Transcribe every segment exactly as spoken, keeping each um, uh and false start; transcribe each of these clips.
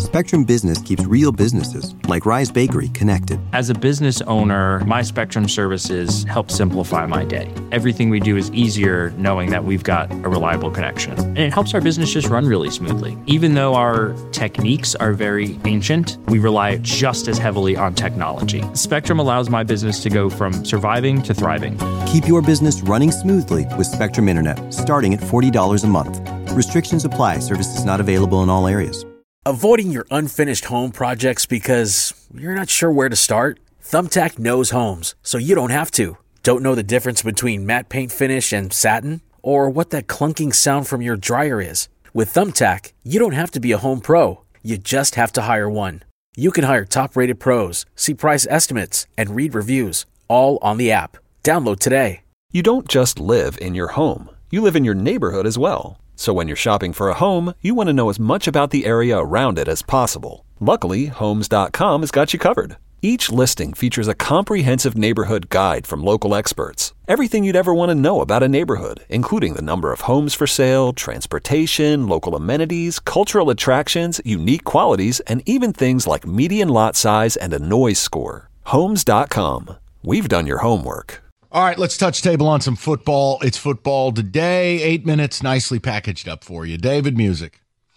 Spectrum Business keeps real businesses, like Rise Bakery, connected. As a business owner, my Spectrum services help simplify my day. Everything we do is easier knowing that we've got a reliable connection. And it helps our business just run really smoothly. Even though our techniques are very ancient, we rely just as heavily on technology. Spectrum allows my business to go from surviving to thriving. Keep your business running smoothly with Spectrum Internet, starting at forty dollars a month. Restrictions apply. Services not available in all areas. Avoiding your unfinished home projects because you're not sure where to start? Thumbtack knows homes, so you don't have to. Don't know the difference between matte paint finish and satin? Or what that clunking sound from your dryer is? With Thumbtack, you don't have to be a home pro. You just have to hire one. You can hire top-rated pros, see price estimates, and read reviews, all on the app. Download today. You don't just live in your home. You live in your neighborhood as well. So when you're shopping for a home, you want to know as much about the area around it as possible. Luckily, Homes dot com has got you covered. Each listing features a comprehensive neighborhood guide from local experts. Everything you'd ever want to know about a neighborhood, including the number of homes for sale, transportation, local amenities, cultural attractions, unique qualities, and even things like median lot size and a noise score. Homes dot com. We've done your homework. All right, let's touch table on some football. It's football today. Eight minutes, nicely packaged up for you. David, music.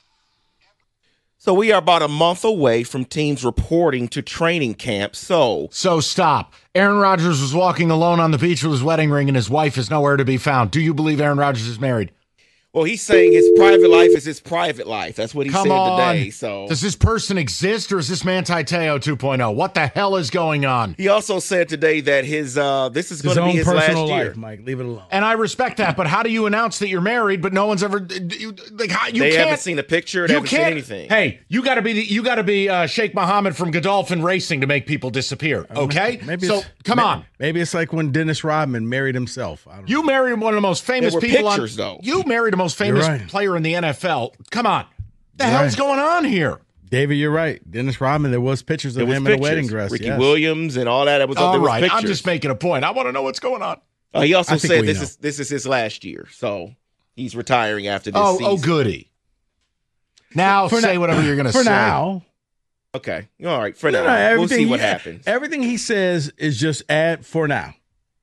So we are about a month away from teams reporting to training camp. So, so stop. Aaron Rodgers was walking alone on the beach with his wedding ring, and his wife is nowhere to be found. Do you believe Aaron Rodgers is married? Well, he's saying his private life is his private life. That's what he Come said on. today. So, does this person exist, or is this Manti Te'o two point oh? What the hell is going on? He also said today that his uh, this is going to be his last year. Life, Mike, leave it alone. And I respect that, but how do you announce that you're married, but no one's ever like how, you they can't, haven't seen a picture. They you haven't seen can't, anything. Hey, you got to be the, you got to be uh, Sheikh Mohammed from Godolphin Racing to make people disappear. Okay, maybe so come maybe, on. Maybe it's like when Dennis Rodman married himself. I don't you know. married one of the most famous there were people. Pictures, on, though. You married the most famous right. player in the N F L. Come on, the You're hell's right. going on here? David, you're right. Dennis Rodman, there was pictures of was him pictures. in a wedding dress. Ricky yes. Williams and all that. It was All there was right, pictures. I'm just making a point. I want to know what's going on. Uh, he also I think said we this know. is this is his last year, so he's retiring after this Oh, season. oh, goody. Now For say now- whatever you're going to say. For now. Okay, all right. For No, now, no, we'll everything see what he- happens. Everything he says is just add for now.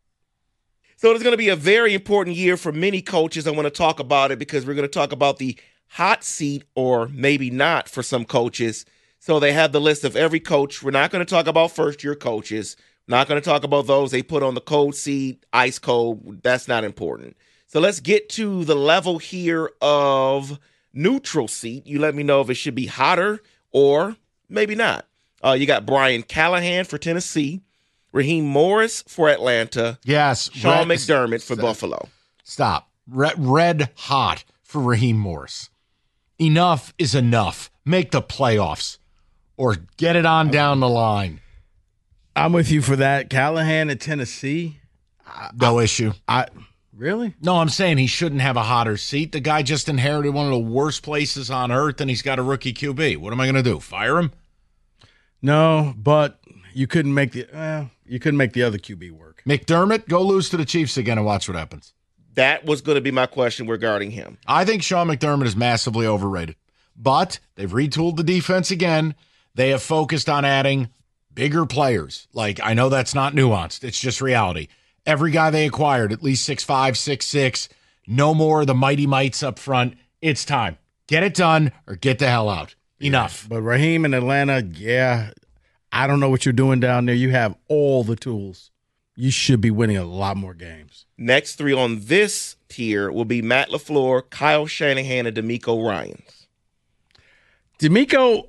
So it's going to be a very important year for many coaches. I want to talk about it because we're going to talk about the hot seat, or maybe not, for some coaches. So they have the list of every coach. We're not going to talk about first-year coaches. We're not going to talk about those they put on the cold seat, ice cold. That's not important. So let's get to the level here of neutral seat. You let me know if it should be hotter or maybe not. Uh, you got Brian Callahan for Tennessee, Raheem Morris for Atlanta, Yes, Sean red, McDermott for Buffalo. Stop. Red, red hot for Raheem Morris. Enough is enough. Make the playoffs or get it on down the line. I'm with you for that. Callahan at Tennessee. No issue. I really? No, I'm saying he shouldn't have a hotter seat. The guy just inherited one of the worst places on earth, and he's got a rookie Q B. What am I going to do? Fire him? No, but you couldn't make the uh, you couldn't make the other Q B work. McDermott, go lose to the Chiefs again and watch what happens. That was going to be my question regarding him. I think Sean McDermott is massively overrated. But they've retooled the defense again. They have focused on adding bigger players. Like, I know that's not nuanced. It's just reality. Every guy they acquired, at least six five, six six. No more of the mighty mites up front. It's time. Get it done or get the hell out. Enough. But Raheem in Atlanta, yeah, I don't know what you're doing down there. You have all the tools. You should be winning a lot more games. Next three on this tier will be Matt LaFleur, Kyle Shanahan, and DeMeco Ryans. DeMeco,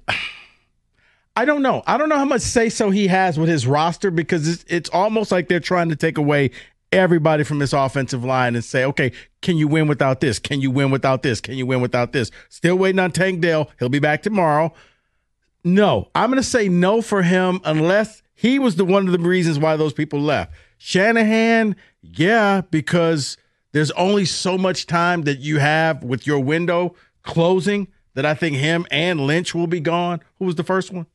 I don't know. I don't know how much say-so he has with his roster because it's, it's almost like they're trying to take away everybody from this offensive line and say, okay, can you win without this? Can you win without this? Can you win without this? Still waiting on Tank Dell. He'll be back tomorrow. No, I'm going to say no for him unless he was the one of the reasons why those people left. Shanahan, yeah, because there's only so much time that you have with your window closing that I think him and Lynch will be gone. Who was the first one?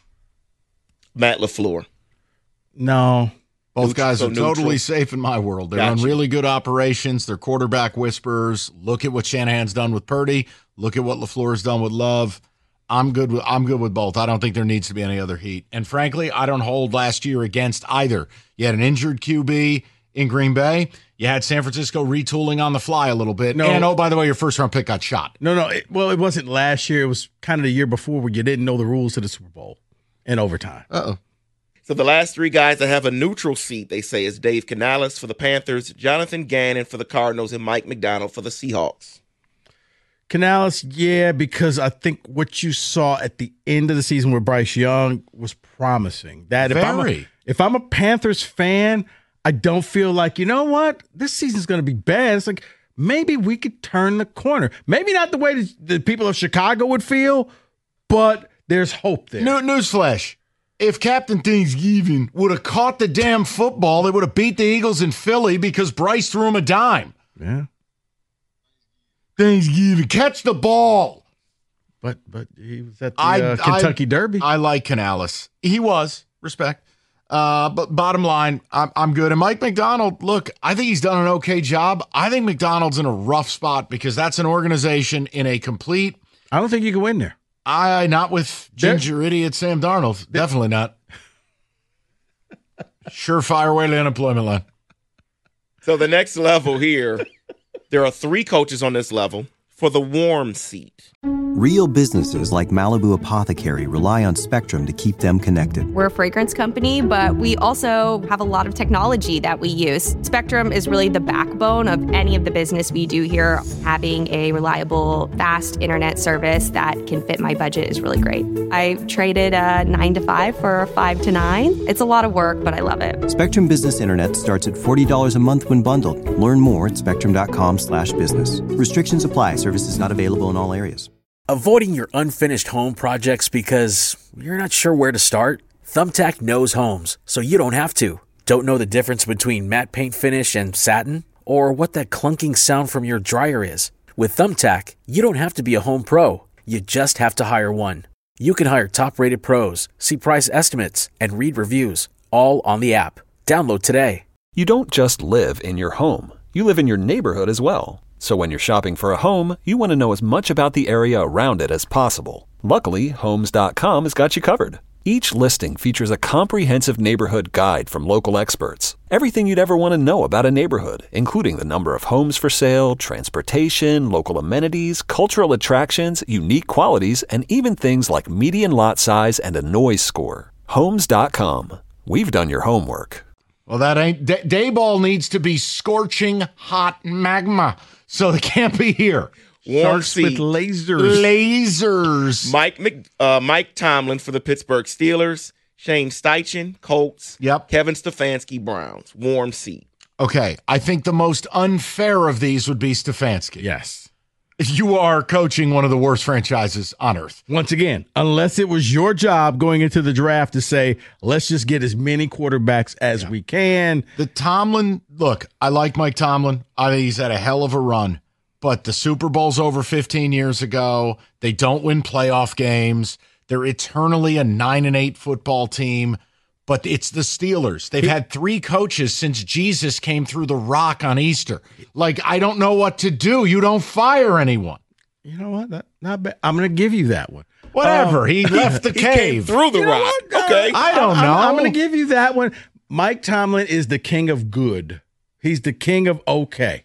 Matt LaFleur. No. Both Neutral, guys so are totally neutral. safe in my world. They Gotcha. run really good operations. They're quarterback whisperers. Look at what Shanahan's done with Purdy. Look at what LaFleur's done with Love. I'm good with I'm good with both. I don't think there needs to be any other heat. And frankly, I don't hold last year against either. You had an injured Q B in Green Bay. You had San Francisco retooling on the fly a little bit. No. And, oh, by the way, your first-round pick got shot. No, no. It, well, it wasn't last year. It was kind of the year before where you didn't know the rules to the Super Bowl in overtime. Uh-oh. So the last three guys that have a neutral seat, they say, is Dave Canales for the Panthers, Jonathan Gannon for the Cardinals, and Mike McDonald for the Seahawks. Canales, yeah, because I think what you saw at the end of the season with Bryce Young was promising. That if I'm a, if I'm a Panthers fan, I don't feel like, you know what, this season's going to be bad. It's like maybe we could turn the corner. Maybe not the way the, the people of Chicago would feel, but there's hope there. No, newsflash. If Captain Thanksgiving would have caught the damn football, they would have beat the Eagles in Philly because Bryce threw him a dime. Yeah. Thanksgiving, catch the ball. But but he was at the I, uh, Kentucky I, Derby. I like Canales. He was. Respect. Uh, but bottom line, I'm, I'm good. And Mike McDonald, look, I think he's done an okay job. I think McDonald's in a rough spot because that's an organization in a complete. I don't think you can win there. I not with ginger idiot Sam Darnold. Definitely not. Surefire way to the unemployment line. So the next level here, there are three coaches on this level for the warm seat. Real businesses like Malibu Apothecary rely on Spectrum to keep them connected. We're a fragrance company, but we also have a lot of technology that we use. Spectrum is really the backbone of any of the business we do here. Having a reliable, fast internet service that can fit my budget is really great. I traded a nine to five for a five to nine. It's a lot of work, but I love it. Spectrum Business Internet starts at forty dollars a month when bundled. Learn more at spectrum.com slash business. Restrictions apply. Services not available in all areas. Avoiding your unfinished home projects because you're not sure where to start? Thumbtack knows homes, so you don't have to. Don't know the difference between matte paint finish and satin? Or what that clunking sound from your dryer is? With Thumbtack, you don't have to be a home pro. You just have to hire one. You can hire top-rated pros, see price estimates, and read reviews, all on the app. Download today. You don't just live in your home. You live in your neighborhood as well. So when you're shopping for a home, you want to know as much about the area around it as possible. Luckily, Homes dot com has got you covered. Each listing features a comprehensive neighborhood guide from local experts. Everything you'd ever want to know about a neighborhood, including the number of homes for sale, transportation, local amenities, cultural attractions, unique qualities, and even things like median lot size and a noise score. Homes dot com. We've done your homework. Well, that ain't. D- Dayball needs to be scorching hot magma. So they can't be here. Warm Starts with seat. lasers. Lasers. Mike Mc, uh, Mike Tomlin for the Pittsburgh Steelers, Shane Steichen, Colts, Yep. Kevin Stefanski, Browns. Warm seat. Okay, I think the most unfair of these would be Stefanski. Yes. You are coaching one of the worst franchises on earth. Once again, unless it was your job going into the draft to say, let's just get as many quarterbacks as yeah. we can. The Tomlin, look, I like Mike Tomlin. I think he's had a hell of a run. But the Super Bowl's over fifteen years ago. They don't win playoff games. They're eternally a nine and eight football team. But it's the Steelers. They've had three coaches since Jesus came through the rock on Easter. Like, I don't know what to do. You don't fire anyone. You know what? That, not bad. I'm going to give you that one. Whatever. Um, he left the he cave. Came through the You know rock. what? Okay. I don't I'm, know. I'm, I'm going to give you that one. Mike Tomlin is the king of good. He's the king of okay.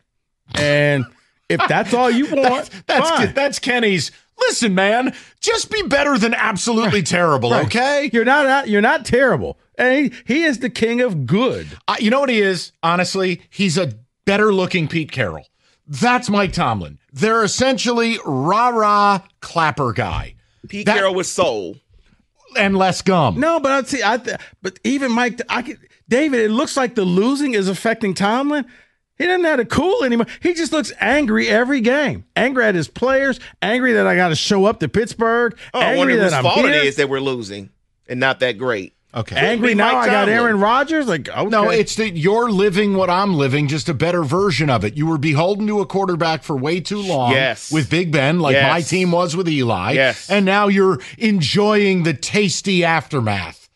And if that's all you want, that's, that's, fine. that's Kenny's. Listen, man, just be better than absolutely Right. terrible, Right. okay? You're not you're not terrible. And he, he is the king of good. Uh, you know what he is? Honestly, he's a better-looking Pete Carroll. That's Mike Tomlin. They're essentially rah-rah clapper guy. Pete That- Carroll with soul. And less gum. No, but I'd see. I th- but even Mike, I could, David. It looks like the losing is affecting Tomlin. He doesn't have to cool anymore. He just looks angry every game. Angry at his players. Angry that I got to show up to Pittsburgh. Oh, I angry wonder that whose I'm fault here. it is that we're losing and not that great. Okay. Angry Be now. Mike I got Tomlin. Aaron Rodgers. Like okay. No, it's that you're living what I'm living, just a better version of it. You were beholden to a quarterback for way too long. Yes. With Big Ben, like Yes. my team was with Eli. Yes. And now you're enjoying the tasty aftermath.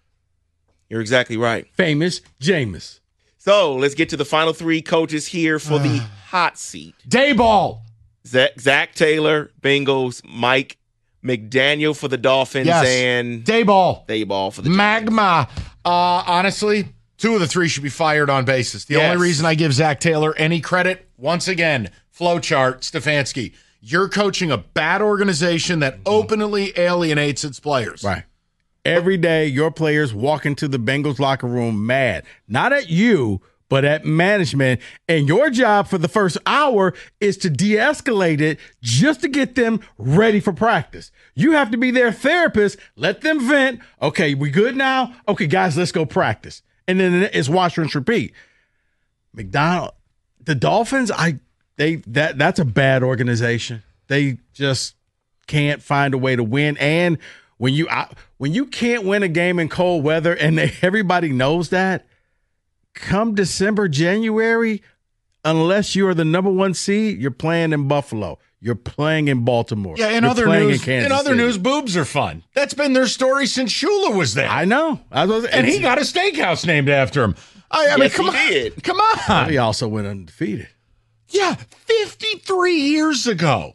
You're exactly right. famous Jameis. So let's get to the final three coaches here for the hot seat. Dayball. Zach, Zach Taylor, Bengals, Mike McDaniel for the Dolphins Yes. and Dayball. Dayball for the Giants. Magma. Uh, honestly, two of the three should be fired on basis. The Yes. only reason I give Zach Taylor any credit, once again, flowchart, Stefanski. You're coaching a bad organization that openly alienates its players. Right. Every day, your players walk into the Bengals locker room mad, not at you, but at management. And your job for the first hour is to de-escalate it just to get them ready for practice. You have to be their therapist. Let them vent. Okay, we good now? Okay, guys, let's go practice. And then it's wash, rinse, repeat. McDonald, the Dolphins, I they that that's a bad organization. They just can't find a way to win. And when you I, when you can't win a game in cold weather, and they, everybody knows that, come December, January, unless you are the number one seed, you're playing in Buffalo. You're playing in Baltimore. Yeah, in you're other playing news, in, Kansas in other City. news, boobs are fun. That's been their story since Shula was there. I know. I was, and he got a steakhouse named after him. I, I mean, Yes, come he on. did. Come on. He also went undefeated. Yeah, fifty-three years ago.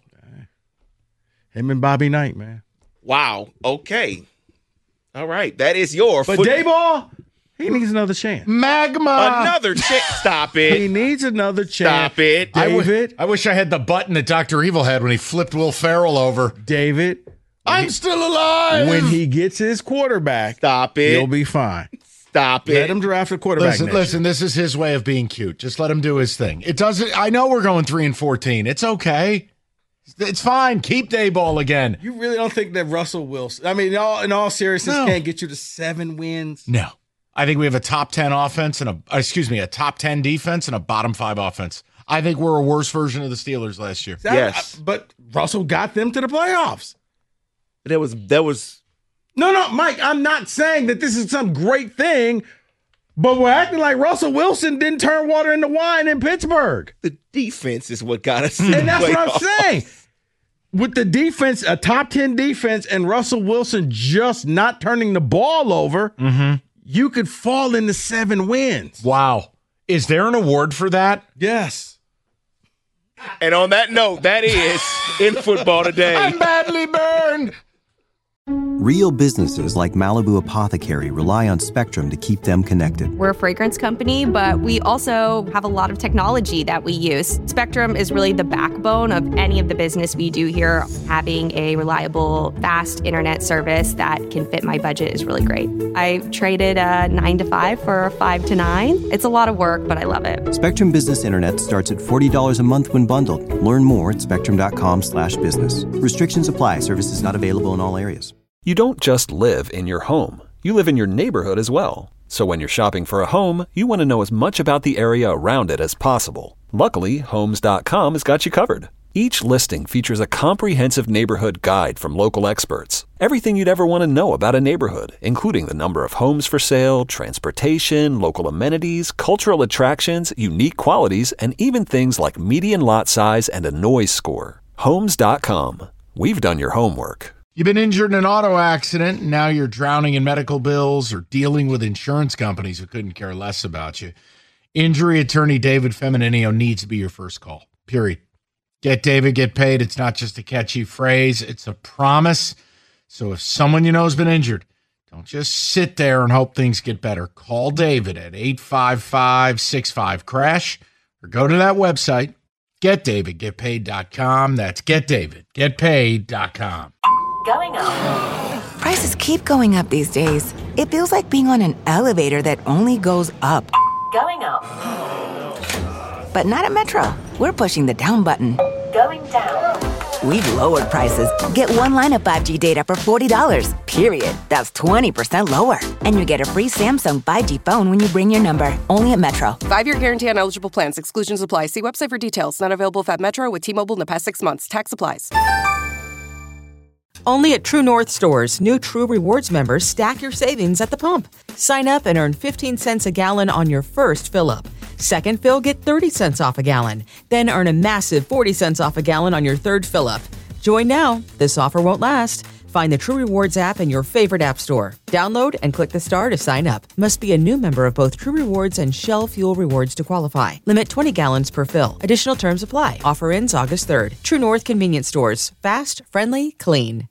Him and Bobby Knight, man. Wow. Okay. All right. That is your But foot- Dayball, he needs another chance. Magma. Another chance. Stop He it. needs another chance. Stop it. I w- David. I wish I had the button that Doctor Evil had when he flipped Will Ferrell over. David, I'm still alive. when he gets his quarterback, Stop it. he'll be fine. Stop Let it. him draft a quarterback. Listen, next listen, this is his way of being cute. Just let him do his thing. It doesn't, I know we're going three and fourteen. It's okay. It's fine. Keep Dayball again. You really don't think that Russell Wilson, I mean, in all, in all seriousness, No. can't get you to seven wins? No. I think we have a top ten offense and a, excuse me, a top ten defense and a bottom five offense. I think we're a worse version of the Steelers last year. That- Yes. But Russell got them to the playoffs. That was that was No, no, Mike, I'm not saying that this is some great thing, but we're acting like Russell Wilson didn't turn water into wine in Pittsburgh. the defense is what got us. to the And that's what I'm playoffs. saying. With the defense, a top ten defense, and Russell Wilson just not turning the ball over, you could fall into seven wins. Wow. Is there an award for that? Yes. And on that note, that is in football today. I'm badly burned. Real businesses like Malibu Apothecary rely on Spectrum to keep them connected. We're a fragrance company, but we also have a lot of technology that we use. Spectrum is really the backbone of any of the business we do here. Having a reliable, fast internet service that can fit my budget is really great. I traded a nine to five for a five to nine. It's a lot of work, but I love it. Spectrum Business Internet starts at forty dollars a month when bundled. Learn more at spectrum.com slash business. Restrictions apply. Services not available in all areas. You don't just live in your home. You live in your neighborhood as well. So when you're shopping for a home, you want to know as much about the area around it as possible. Luckily, Homes dot com has got you covered. Each listing features a comprehensive neighborhood guide from local experts. Everything you'd ever want to know about a neighborhood, including the number of homes for sale, transportation, local amenities, cultural attractions, unique qualities, and even things like median lot size and a noise score. Homes dot com. We've done your homework. You've been injured in an auto accident, and now you're drowning in medical bills or dealing with insurance companies who couldn't care less about you. Injury attorney David Femininio needs to be your first call, period. Get David, get paid. It's not just a catchy phrase. It's a promise. So if someone you know has been injured, don't just sit there and hope things get better. Call David at eight five five, six five, crash or go to that website, get david get paid dot com. That's get david get paid dot com. Going up. Prices keep going up these days. It feels like being on an elevator that only goes up. Going up. But not at Metro. We're pushing the down button. Going down. We've lowered prices. Get one line of five G data for forty dollars, period. That's twenty percent lower. And you get a free Samsung five G phone when you bring your number. Only at Metro. Five-year guarantee on eligible plans. Exclusions apply. See website for details. Not available at Metro with T-Mobile in the past six months. Tax applies. Only at True North stores, new True Rewards members stack your savings at the pump. Sign up and earn fifteen cents a gallon on your first fill-up. Second fill, get thirty cents off a gallon. Then earn a massive forty cents off a gallon on your third fill-up. Join now. This offer won't last. Find the True Rewards app in your favorite app store. Download and click the star to sign up. Must be a new member of both True Rewards and Shell Fuel Rewards to qualify. Limit twenty gallons per fill. Additional terms apply. Offer ends August third. True North Convenience Stores. Fast, friendly, clean.